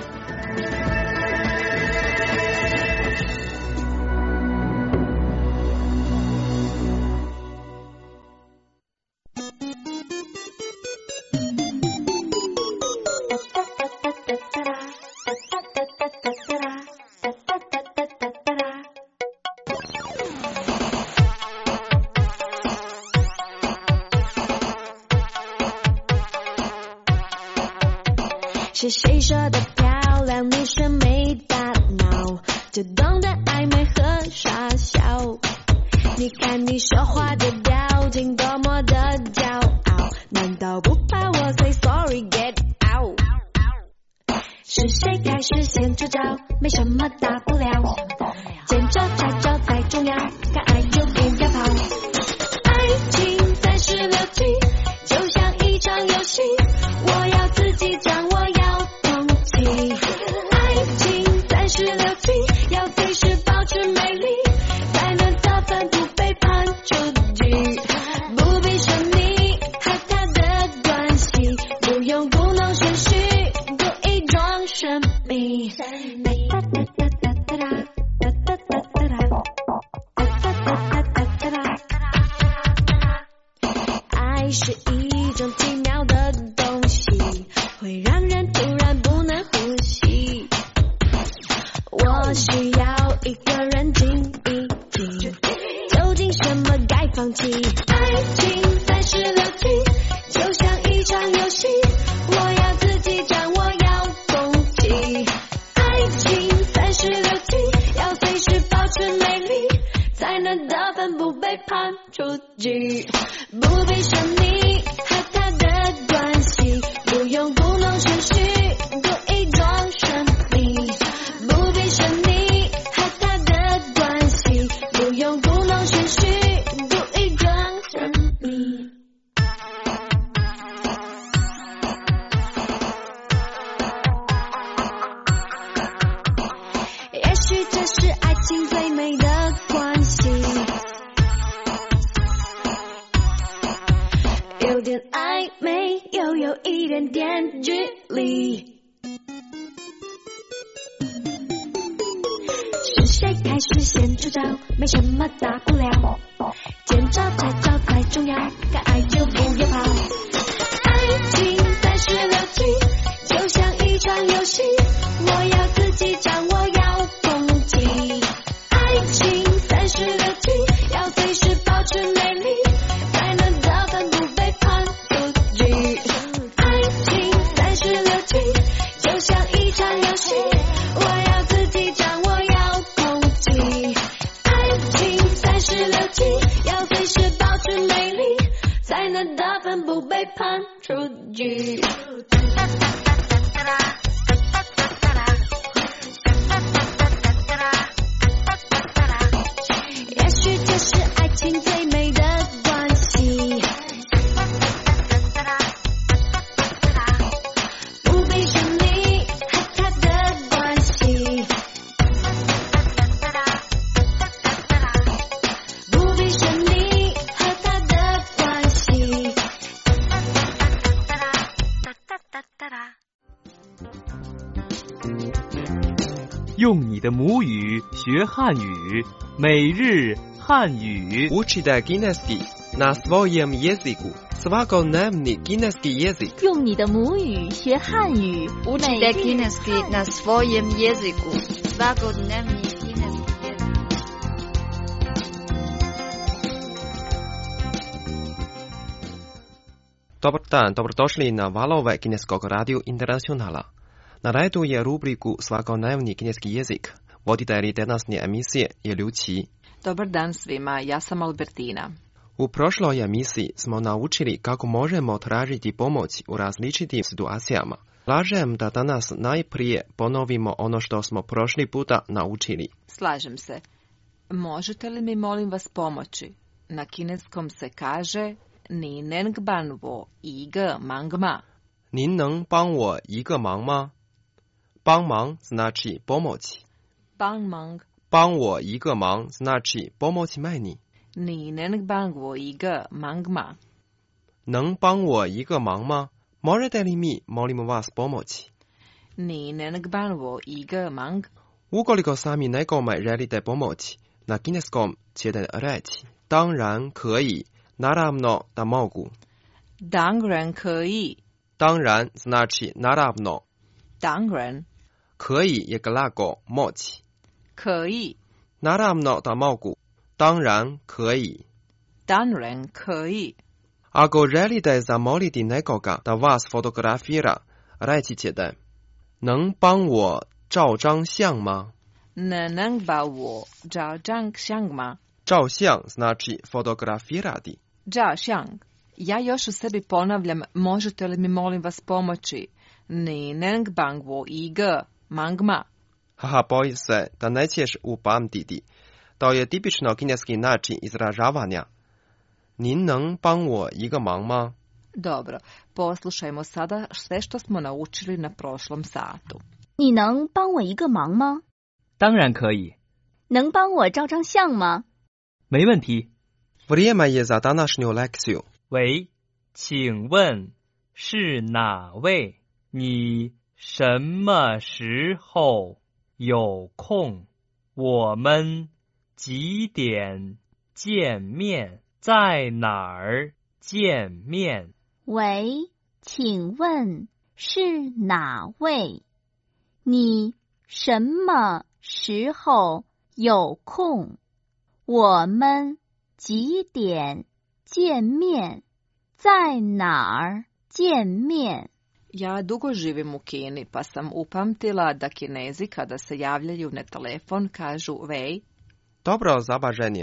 是谁说的漂亮女生没大脑，就懂得暧昧和傻笑。你看你说话的表情多么的骄傲，难道不怕我 say sorry get out？ 是谁开始先出招，没什么大不了，见招拆招才重要，敢爱就不要跑。爱情三十六计，就像一场游戏，我要自己掌握。爱情三十六计，要随时保持美丽，才能得分不被判出局。不必说你和他的关系，不用故弄玄虚，故意装神秘。爱是一种奇妙的东西，会让人突然不能呼吸。我需要一个人静一静，究竟什么该放弃？爱情三十六计，就像一场游戏，我要自己掌握，要攻击。爱情三十六计，要随时保持美丽，才能得分不被判出局。不必说你和他的关系，不用故弄玄虚，故意装神秘。不必说你和他的关系，不用故弄玄虚，故意装神秘。也许这是爱情最美的关系，有点暧昧，又有一点点距离。是谁开始先出招，没什么大不了，见招拆招才重要，敢爱就不要跑。爱情三十六计，就像一场游戏，我要自己掌握，要攻击。爱情三十六计，要随时保持美丽，才能得分不被判出局。爱情三十六计，就像一场游戏，我要自己掌握，要攻击。爱情三十六计，要随时保持美丽，才能得分不被判出局。也许这是爱情最美的关系，不必说你和他的关系，不必说你和他的关系。 用你的母语学汉语，每日汉语。 Učite kineski na svojem jeziku. Svakodnevni kineski jezik. 用你的母语学汉语， Učite kineski na svojem jeziku. Svakodnevni kineski jezik. Dobar dan, dobrodošli na valove Kineskog radio internacionala. Na redu je rubriku Svakodnevni kineski jezik. Voditelj današnje emisije je Liu Qi. Dobar dan svima, ja sam Albertina. U prošloj emisiji smo naučili kako možemo tražiti pomoć u različitim situacijama. Slažem da danas najprije ponovimo ono što smo prošli puta naučili. Slažem se. Možete li mi molim vas pomoći? Na kineskom se kaže Ni neng ban wo yi ge mang ma. 您能帮我一个忙吗？帮忙 znači pomoći. 帮忙。 帮我一个忙 znači pomoći meni. 你能帮我一个忙吗？ 能帮我一个忙吗？ Možete li mi, molim vas, pomoći? 你能帮我一个忙？ Ukoliko sami nekome želite pomoći, na kineskom ćete reći 当然可以, naravno da mogu. 当然可以。 当然 znači naravno. 当然。 可以 je glagol moći. 可以。 Naravno da mogu. 当然可以。 当然可以。 Ako želite zamoliti nekoga da vas fotografira, reći ćete 能帮我照张相吗？ Ne能把我照张相吗？ 照相 znači fotografirati. 照相。Ja još u sebi ponavljam, možete li mi molim vas pomoći? Ni neng bang wo i ge mang ma. Haha, bojim se da nećeš upamtiti. To je tipično kineski način izražavanja. 您能帮我一个忙吗？ Dobro, poslušajmo sada sve što smo naučili na prošlom satu. 你能帮我一个忙吗？ 当然可以。 能帮我照张相吗？ 没问题。 Vrijeme je za današnju lekciju. 喂，请问是哪位？你什么时候有空？我们几点见面？在哪儿见面？ 喂，请问是哪位？你什么时候有空？我们几点见面？在哪儿见面？ Ja dugo živim u Kini, pa sam upamtila da Kinezi kada se javljaju na telefon kažu vej. Dobro zabaženje.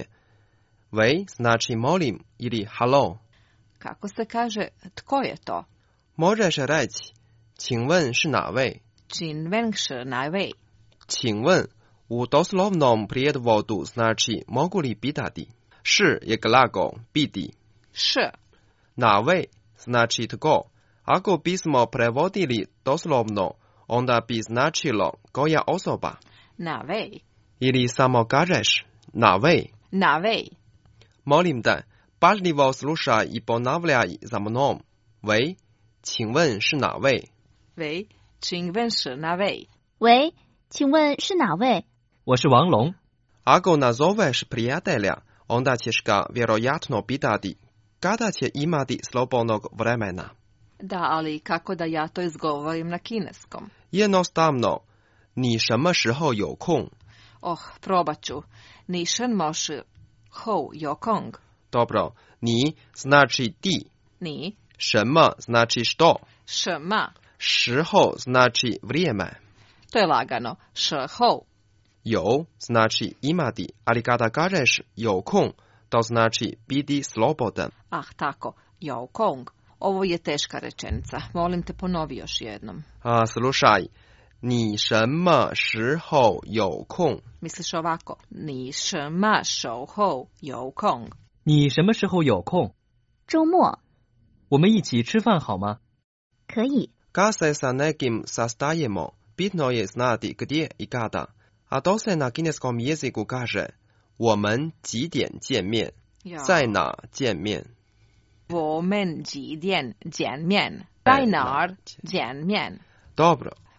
Vej znači molim ili halo. Kako se kaže tko je to? Možeš reći 请问是哪位? 请问是哪位? 请问 u doslovnom prijevodu znači mogu li pitati. 是 je glagol biti. 是 Na位znači tko. Ako bismo prevodili doslovno, onda bi značilo koja osoba. Na vej. Ili samo kažeš na vej. Na vej. Molim te, pažljivo slušaj i ponavljaj za mnom. Vej, 请问是哪位? 喂，请问是哪位？ 喂，请问是哪位？ 我是王龙。 Ako nazoveš prijatelja, onda ćeš ga vjerojatno pitati kada će imati slobodnog vremena. Da, ali kako da ja to izgovorim na kineskom? Jednostavno, 你什么时候有空? Oh, probat ću. 你什么时候有空? Dobro, 你 znači ti. 你什么 znači što. 什么时候 znači vrijeme. To je lagano. 时候有 znači imati, ali kada kažeš 有空, to znači biti slobodan. Ah, tako. 有空. Ovo je teška rečenica. Molim te ponovi još jednom. A, slušaj. 你什么时候有空? Misliš ovako. 你什么时候有空? 你什么时候有空？ 周末。 我们一起吃饭好吗？ 可以。 Kad se sa nekim sastajemo, bitno je znati gdje i kada. A to se na kineskom jeziku kaže 我们几点见面?在哪见面? 我们几点见面？在哪儿见面？ Dobro.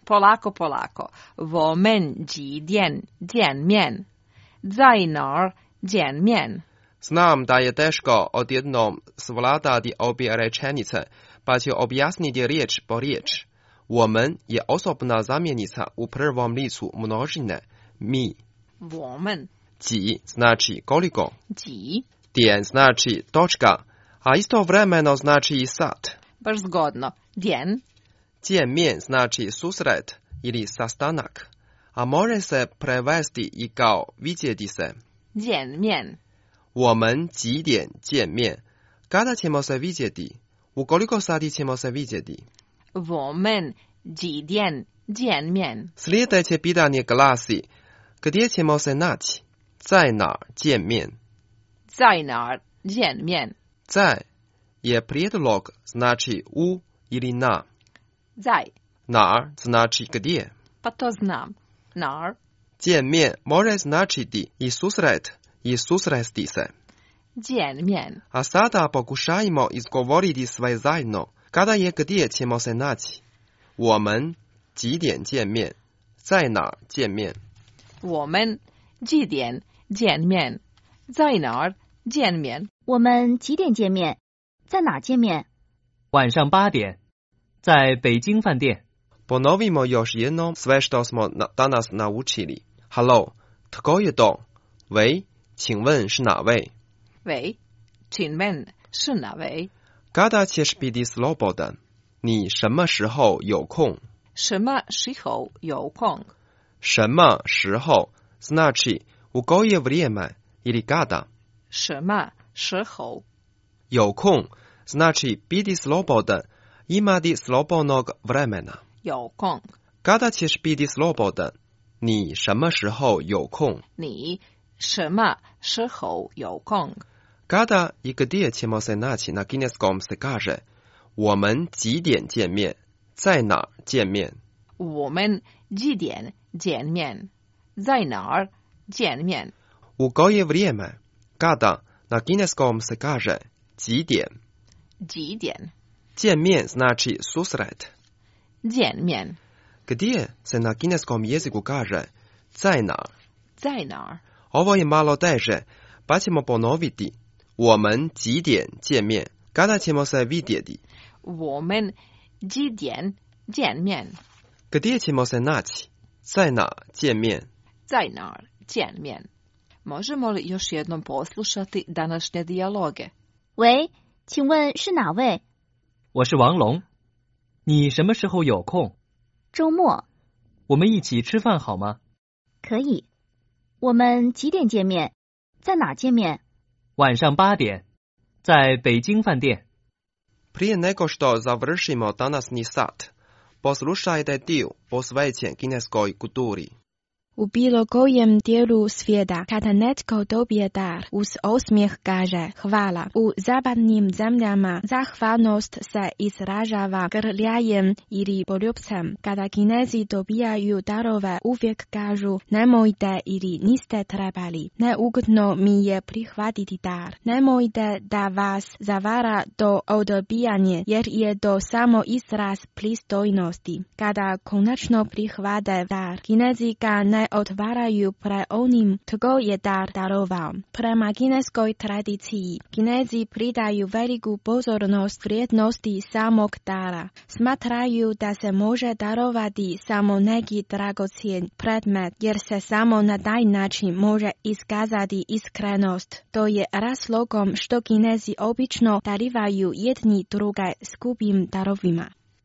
Polako, polako. Wo men ji dian dian mian. Zai nar dian mian. Znam da je teško odjednom svladati obje rečenice, pa ću objasniti riječ po riječ. Woman je osobna zamjenica u prvom licu množine mi. Woman. Ji znači koliko. Ji. Dian znači točka, a istovremeno znači i sat. Baš zgodno. Dian. Jian mian znači susret ili sastanak, a može se prevesti i kao vidjeti se. Jian mian. 我们几点见面? Kada ćemo se vidjeti? U koliko sati ćemo se vidjeti? 我们几点见面? Sljedeće pitanje glasi: gdje ćemo se naći? 在哪儿见面? 在哪儿见面? 在 je prijedlog, znači u ili na. 在哪 znači gdje. Pa to znam. 哪儿见面 može značiti i susret i susresti se. 见面 A sada pokušajmo izgovoriti sve zajedno. Kada je gdje ćemo se naći? 我们几点见面? 在哪儿见面? 我们几点见面? 在哪儿见面? 我们几点见面？在哪见面？ 晚上八点，在北京饭店。 Ponovimo još jednom sve što smo na, danas naučili. Hello, tko je to? 喂，请问是哪位？ 喂，请问是哪位？ Kada ćeš biti slobodan? 你什么时候有空？ 什么时候有空？ 什么时候 znači u koje vrijeme ili kada? 什么时候？ 有空 znači biti slobodan, imati slobodnog vremena. 有空。 Kada ćeš biti slobodan? 你什么时候有空？ 你什么时候有空？ Kada i gdje ćemo se naći na kineskom se kaže 我们几点见面？在哪儿见面？ 我们几点见面？在哪儿见面？ U koje vrijeme? Kada na kineskom se kaže 几点？ 几点？ 见面znači susret. 见面。 Gdje se na kineskom jeziku kaže 在哪儿？ 在哪儿？ Ovo je malo teže, pa ćemo ponoviti. 我们几点见面? Kada ćemo se vidjeti? 我们几点见面？ Gdje ćemo se naći? 在哪见面？ 在哪儿见面？ Možemo li još jednom poslušati današnje dijaloge? 喂，请问是哪位？ 我是王龙，你什么时候有空？ 周末。 我们一起吃饭好吗？ 可以。我们几点见面？在哪见面？ 晚上八点，在北京饭店。 Prije nego što završimo današnji sat, poslušajte dio posvećen kineskoj kulturi. U bilo kojem dijelu svijeta kada netko dobije dar, uz osmijeh kaže hvala. U zapadnim zemljama zahvalnost se izražava grljajem ili poljubcem. Kada Kinezi dobijaju darove, uvijek kažu nemojte ili niste trebali. Neugodno mi je prihvatiti dar. Nemojte da vas zavara to odbijanje, jer je to samo izraz pristojnosti. Kada konačno prihvate dar, Kinezi ga ne otvaraju pre onim tko je dar darovao. Prema kineskoj tradiciji, Kinezi pridaju veliku pozornost vrijednosti samog dara. Smatraju da se može darovati samo neki dragocjen predmet, jer se samo na taj način može iskazati iskrenost. To je razlogom što Kinezi obično darivaju jedni druge skupim darovima.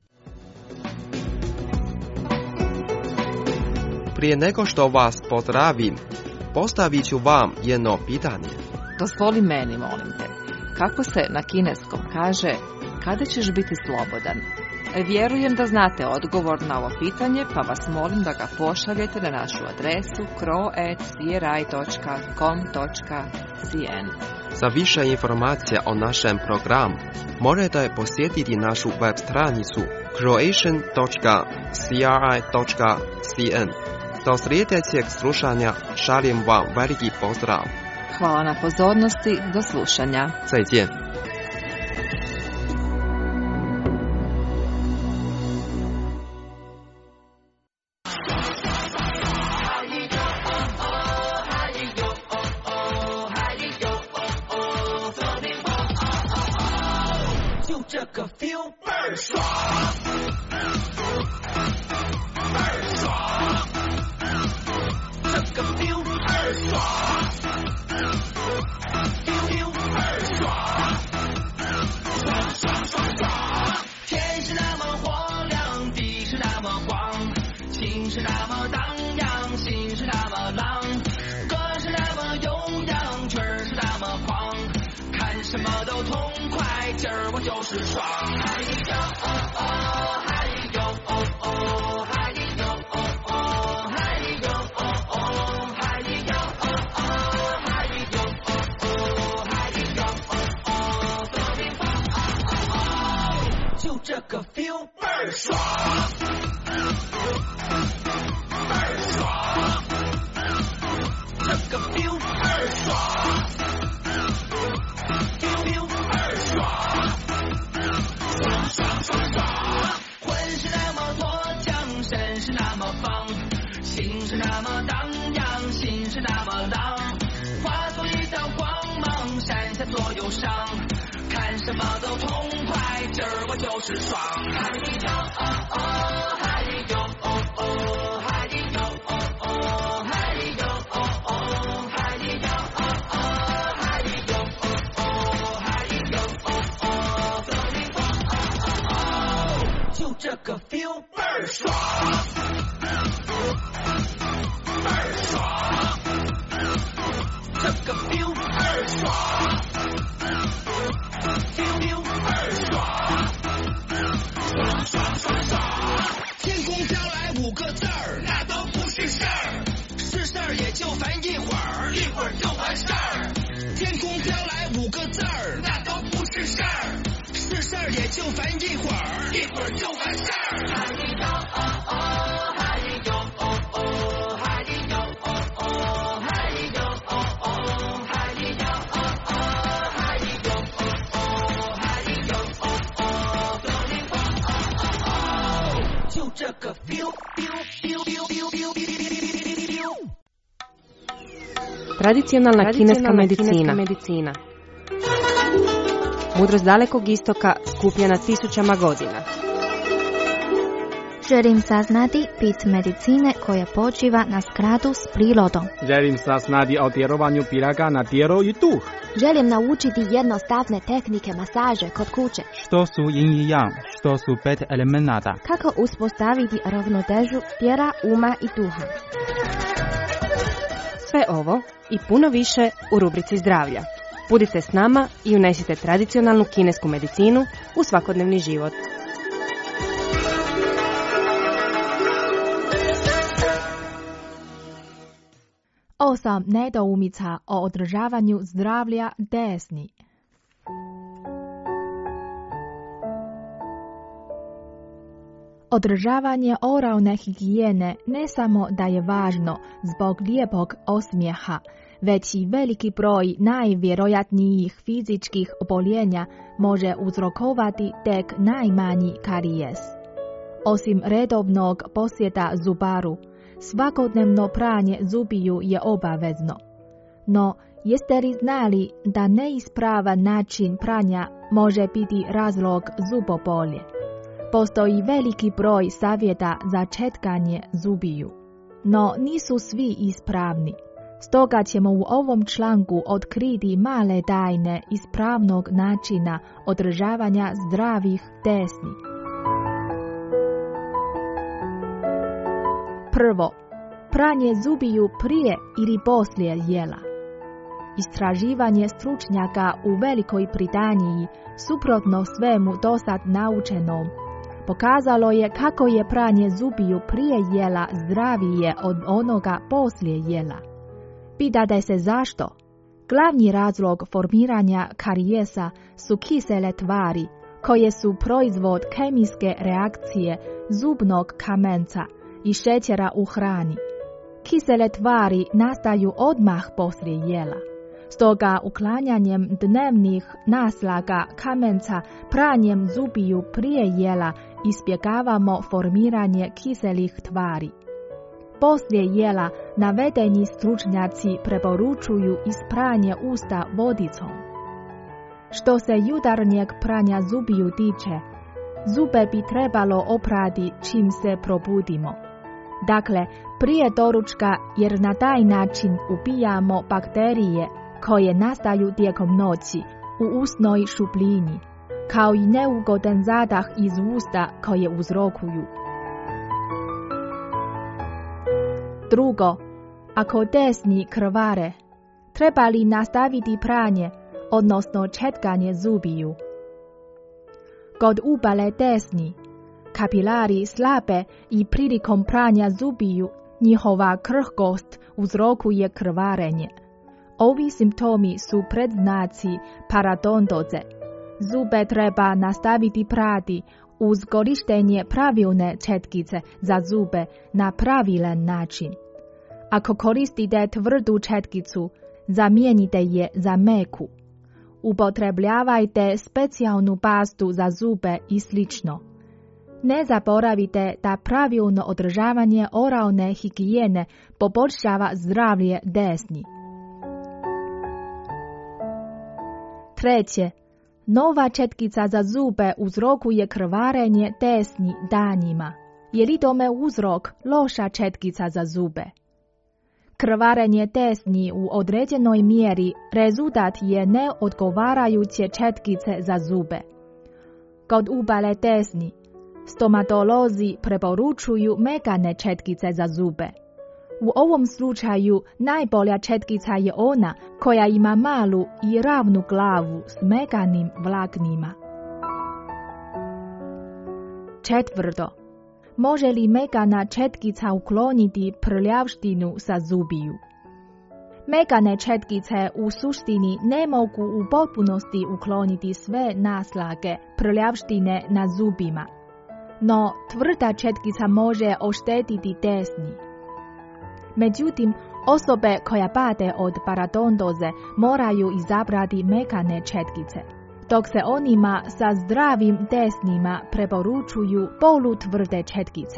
Prije nego što vas pozdravim, postavit ću vam jedno pitanje. Dozvoli meni, molim te. Kako se na kineskom kaže, kada ćeš biti slobodan? Vjerujem da znate odgovor na ovo pitanje, pa vas molim da ga pošaljete na našu adresu kro at c r i dot com dot c n. Za više informacija o našem programu, možete posjetiti našu web stranicu croatian dot c r i dot c n. Do sljedećeg slušanja šaljem vam veliki pozdrav. Hvala na pozornosti, do slušanja. 再见。 个 feel 倍儿爽，倍儿爽，这个 feel 倍儿爽 ，feel feel 倍儿爽，爽爽爽爽。天是那么火亮，地是那么广，情是那么荡漾，心是那么浪，歌是那么悠扬，曲儿是那么狂，看什么都痛快，今儿我就是爽。嗨哟哦哦，嗨哟哦哦，嗨哟哦哦，嗨哟哦哦，嗨哟哦哦，嗨哟哦哦，嗨哟哦哦，走你吧哦哦，就这个 feel 倍儿爽，倍儿爽，这个 feel 倍儿爽 ，feel feel 倍儿爽，爽爽爽爽。魂是那么脱缰，身是那么放，心是那么荡漾，心是那么浪，化作一道光芒，闪下所有伤，看什么都痛快，今儿我就是爽。嗨哟哦哦，嗨哟哦哦，嗨哟哦哦，嗨哟哦哦，嗨哟哦哦，嗨哟哦哦，嗨哟哦哦，走你吧哦哦，就这个 feel 倍儿爽，倍儿爽，这个 feel 倍儿爽 ，feel feel 倍儿爽，爽爽爽爽。天空飘来五个字儿，那都不是事儿，是事儿也就烦一会儿，一会儿就完事儿。天空飘来五个字儿，那都不是事儿，是事儿也就烦一会儿，一会儿就完事儿。嗨哟哦哦，嗨哟哦哦，嗨哟哦哦，嗨哟哦哦，嗨哟哦哦，嗨哟哦哦，嗨哟哦哦，走你吧哦哦，就这个 feel feel feel feel feel feel feel。 Tradicionalna kineska medicina. medicina. Mudrost dalekog istoka skupljena tisućama godina. Želim saznati bit medicine koja počiva na skladu s prirodom. Želim saznati o djelovanju piraga na tijelo i duh. Želim naučiti jednostavne tehnike masaže kod kuće. Što su yin i yang, što su pet elemenata. Kako uspostaviti ravnotežu tijela, uma i duha. Sve ovo i puno više u rubrici zdravlja. Budite s nama i unesite tradicionalnu kinesku medicinu u svakodnevni život. Osam nedoumica o održavanju zdravlja desni. Održavanje oralne higijene ne samo da je važno zbog lijepog osmijeha, već i veliki broj najvjerojatnijih fizičkih oboljenja može uzrokovati tek najmanji karijes. Osim redovnog posjeta zubaru, svakodnevno pranje zubiju je obavezno. No, jeste li znali da neispravan način pranja može biti razlog zubobolje? Postoji veliki broj savjeta za četkanje zubiju, no nisu svi ispravni. Stoga ćemo u ovom članku otkriti male tajne ispravnog načina održavanja zdravih desni. Prvo, pranje zubiju prije ili poslije jela. Istraživanje stručnjaka u Velikoj Britaniji, suprotno svemu dosad naučenom, pokazalo je kako je pranje zubiju prije jela zdravije od onoga poslije jela. Pitate se zašto? Glavni razlog formiranja karijesa su kisele tvari, koje su proizvod kemijske reakcije zubnog kamenca i šećera u hrani. Kisele tvari nastaju odmah poslije jela. Stoga uklanjanjem dnevnih naslaga kamenca pranjem zubiju prije jela izbjegavamo formiranje kiselih tvari. Poslije jela navedeni stručnjaci preporučuju ispranje usta vodicom. Što se jutarnjeg pranja zubiju tiče, zube bi trebalo oprati čim se probudimo. Dakle, prije doručka, jer na taj način ubijamo bakterije koje nastaju tijekom noći u usnoj šupljini, kao i neugodan zadah iz usta koje uzrokuju. Drugo, ako desni krvare, treba li nastaviti pranje, odnosno četkanje zubiju? Kod ubale desni, kapilari slabe i prilikom pranja zubiju, njihova krhkost uzrokuje krvarenje. Ovi simptomi su predznaci parodontoze. Zube treba nastaviti prati uz korištenje pravilne četkice za zube na pravilan način. Ako koristite tvrdu četkicu, zamijenite je za meku. Upotrebljavajte specijalnu pastu za zube i slično. Ne zaboravite da pravilno održavanje oralne higijene poboljšava zdravlje desni. Treće, nova četkica za zube uzrokuje krvarenje desni danima. Je li tome uzrok loša četkica za zube? Krvarenje desni u određenoj mjeri rezultat je neodgovarajuće četkice za zube. Kod ubale desni, stomatolozi preporučuju mekane četkice za zube. U ovom slučaju najbolja četkica je ona koja ima malu i ravnu glavu s mekanim vlaknima. Četvrto, može li mekana četkica ukloniti prljavštinu sa zubiju? Mekane četkice u suštini ne mogu u potpunosti ukloniti sve naslage prljavštine na zubima, no tvrda četkica može oštetiti desni. Međutim, osobe koja pate od parodontoze moraju izabrati mekane četkice, dok se onima sa zdravim desnima preporučuju polutvrde četkice.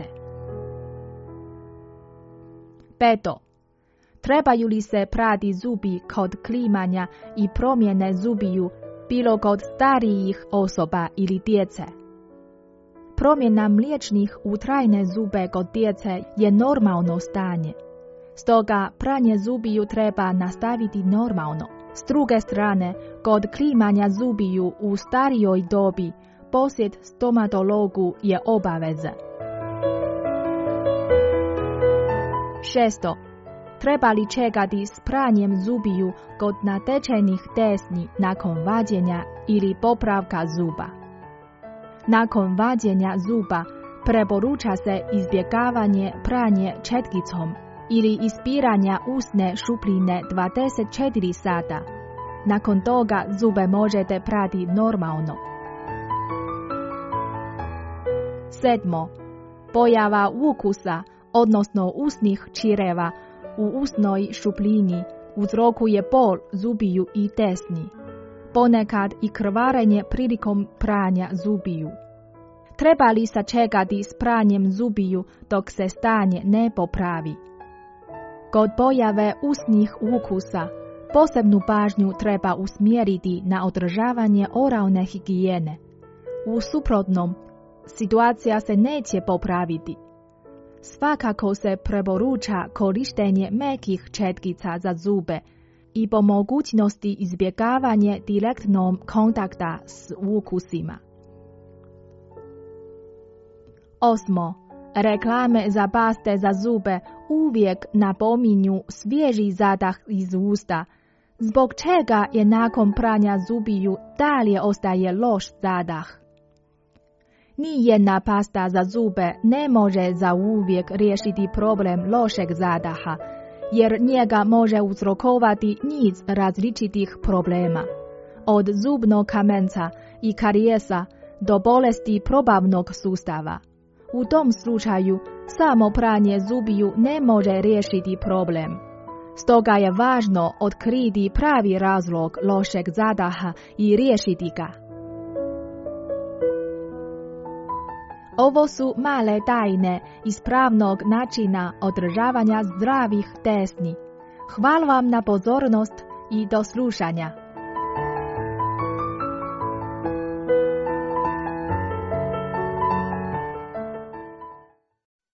Peto, trebaju li se prati zubi kod klimanja i promjene zubiju bilo kod starijih osoba ili djece? Promjena mliječnih u trajne zube kod djece je normalno stanje. Stoga pranje zubiju treba nastaviti normalno. S druge strane, kod klimanja zubiju u starijoj dobi, posjet stomatologu je obaveza. Šesto, treba li čekati s pranjem zubiju kod natečenih desni nakon vađenja ili popravka zuba? Nakon vađenja zuba preporuča se izbjegavanje pranje četkicom ili ispiranja usne šupljine dvadeset četiri sata. Nakon toga zube možete prati normalno. Sedmo, pojava ukusa, odnosno usnih čireva u usnoj šupljini uzrokuje bol zubiju i desni. Ponekad i krvarenje prilikom pranja zubiju. Treba li sačekati s pranjem zubiju dok se stanje ne popravi? Kod pojave usnih ukusa, posebnu pažnju treba usmjeriti na održavanje oralne higijene. U suprotnom, situacija se neće popraviti. Svakako se preporuča korištenje mekih četkica za zube i po mogućnosti izbjegavanje direktnog kontakta s ukusima. Osmo, reklame za paste za zube uvijek napominju svježi zadah iz usta, zbog čega je nakon pranja zubiju dalje ostaje loš zadah. Nijedna pasta za zube ne može zauvijek riješiti problem lošeg zadaha, jer njega može uzrokovati niz različitih problema, od zubnog kamenca i karijesa do bolesti probavnog sustava. U tom slučaju samo pranje zubiju ne može riješiti problem. Stoga je važno otkriti pravi razlog lošeg zadaha i riješiti ga. Ovo su male tajne ispravnog načina održavanja zdravih desni. Hvala vam na pozornost i do slušanja.